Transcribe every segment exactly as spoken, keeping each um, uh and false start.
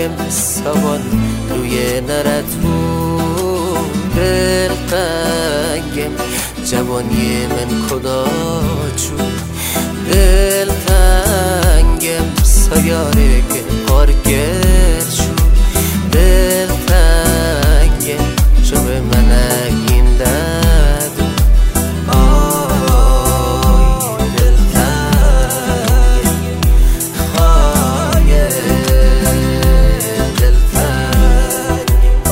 دلتنگم سوان روی نرتو دلتنگم جوانی من خدا چو دلتنگم سیاره که پارگر شو دلتنگم شو به من این داد آی دلتنگم خواهی دلتنگم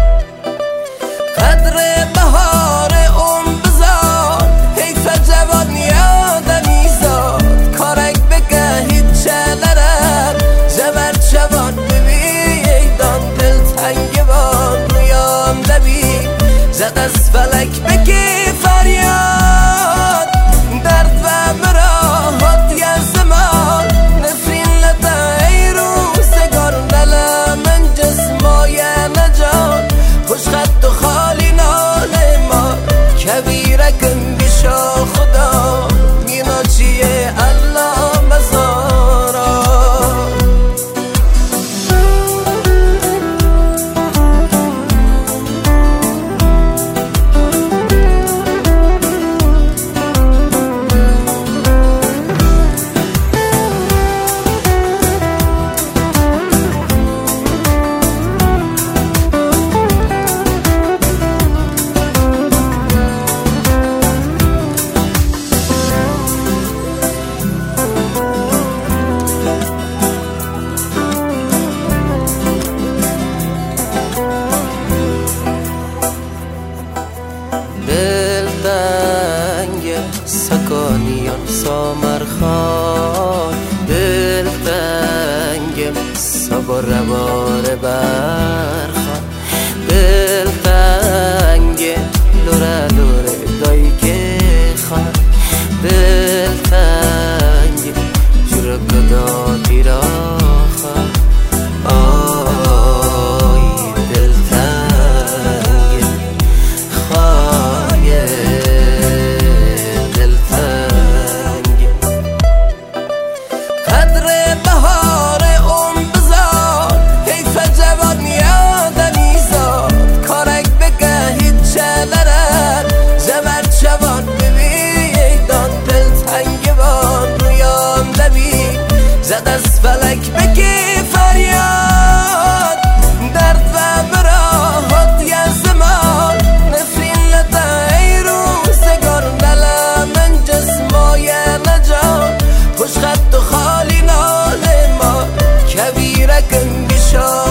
قدر بهار اون بزاد حیف جوان یادمی زاد کارک بگه هیچ چلرم جبر جوان ببیدان دلتنگم رویام دبی زد از فلک بگی فریاد درد و مراحت یا زمان نفرین لده ای روزگار دل من جسمای نجان خوش خط و خالی نال ما کبیرکم بیشا خدا مینا چیه الله مزارا دلتنگم سکانیان سامرخان دلتنگم سبا روار برخان دلتنگم لوره لوره دایی که خان دلتنگم جور کدا تیرا خان آی دلتنگم خواهی دلتنگم قدر بهار اون بزاد حیف جوان یادمی زاد کارک بگه هیچ چلرم جبر جوان ببیدان دلتنگم رویام دبی زد از فلک بگی فریاد درد و مراحت یا زمان نفرین لده ای روزگار دل من جسمای نجان خوش خط و خالی نال ما کبیرکم بیشا